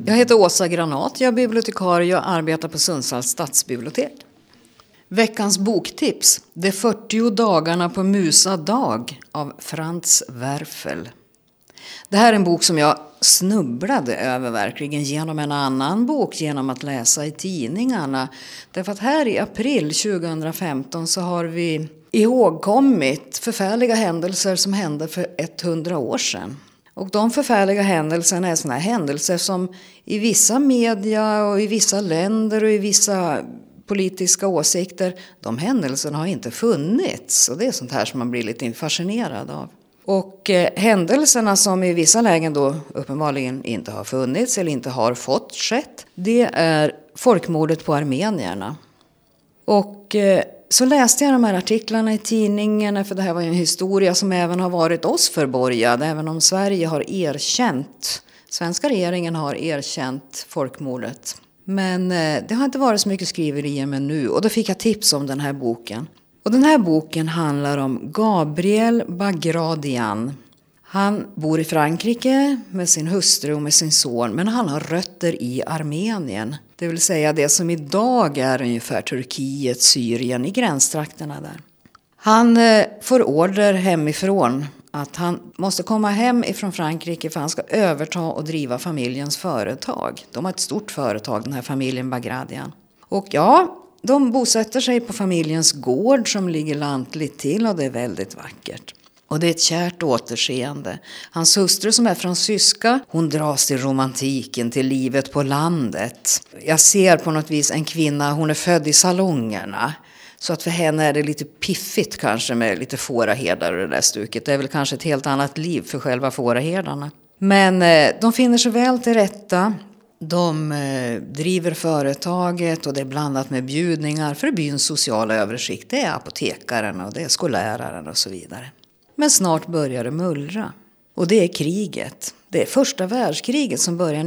Jag heter Åsa Granat, jag är bibliotekarie och arbetar på Sundsvalls stadsbibliotek. Veckans boktips, De 40 dagarna på Musa dag av Franz Werfel. Det här är en bok som jag snubblade över verkligen genom en annan bok, genom att läsa i tidningarna. Därför att här i april 2015 så har vi ihågkommit förfärliga händelser som hände för 100 år sedan. Och de förfärliga händelserna är såna här händelser som i vissa media och i vissa länder och i vissa politiska åsikter, de händelserna har inte funnits. Och det är sånt här som man blir lite fascinerad av. Och händelserna som i vissa lägen då uppenbarligen inte har funnits eller inte har fått skett, det är folkmordet på armenierna. Och så läste jag de här artiklarna i tidningen, för det här var ju en historia som även har varit oss förborgad, även om Sverige har erkänt, svenska regeringen har erkänt folkmordet. Men det har inte varit så mycket skriverier med nu, och då fick jag tips om den här boken. Och den här boken handlar om Gabriel Bagradian. Han bor i Frankrike med sin hustru och med sin son, men han har rötter i Armenien. Det vill säga det som idag är ungefär Turkiet, Syrien, i gränstrakterna där. Han får order hemifrån att han måste komma hem ifrån Frankrike för han ska överta och driva familjens företag. De har ett stort företag, den här familjen Bagradian. Och ja, de bosätter sig på familjens gård som ligger lantligt till och det är väldigt vackert. Och det är ett kärt återseende. Hans hustru som är fransyska, hon dras till romantiken, till livet på landet. Jag ser på något vis en kvinna, hon är född i salongerna. Så att för henne är det lite piffigt kanske med lite fåraherdar och det där stuket. Det är väl kanske ett helt annat liv för själva fåraherdarna. Men de finner sig väl till rätta. De driver företaget och det är blandat med bjudningar för byns sociala översikt. Det är apotekaren och det är skolläraren och så vidare. Men snart börjar det mullra. Och det är kriget. Det är första världskriget som börjar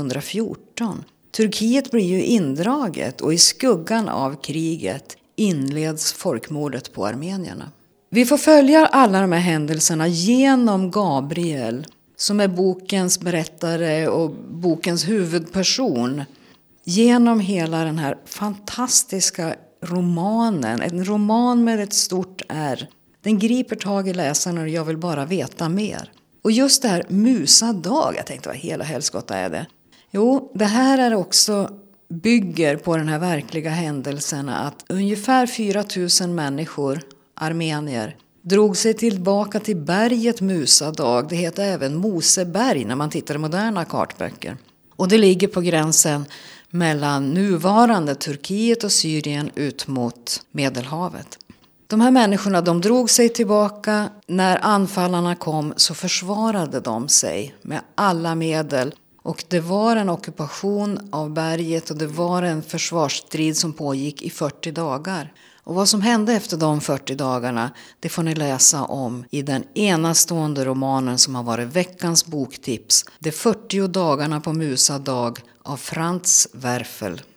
1914. Turkiet blir ju indraget och i skuggan av kriget inleds folkmordet på armenierna. Vi får följa alla de här händelserna genom Gabriel, som är bokens berättare och bokens huvudperson, genom hela den här fantastiska romanen. En roman med ett stort R. Den griper tag i läsaren och jag vill bara veta mer. Och just det här Musa dag, jag tänkte vad hela helskotta är det? Jo, det här är också bygger på den här verkliga händelserna att ungefär 4 000 människor, armenier, drog sig tillbaka till berget Musa dag. Det heter även Moseberg när man tittar i moderna kartböcker. Och det ligger på gränsen mellan nuvarande Turkiet och Syrien ut mot Medelhavet. De här människorna, de drog sig tillbaka. När anfallarna kom så försvarade de sig med alla medel. Och det var en ockupation av berget och det var en försvarsstrid som pågick i 40 dagar. Och vad som hände efter de 40 dagarna, det får ni läsa om i den enastående romanen som har varit veckans boktips. De 40 dagarna på Musa dag av Franz Werfel.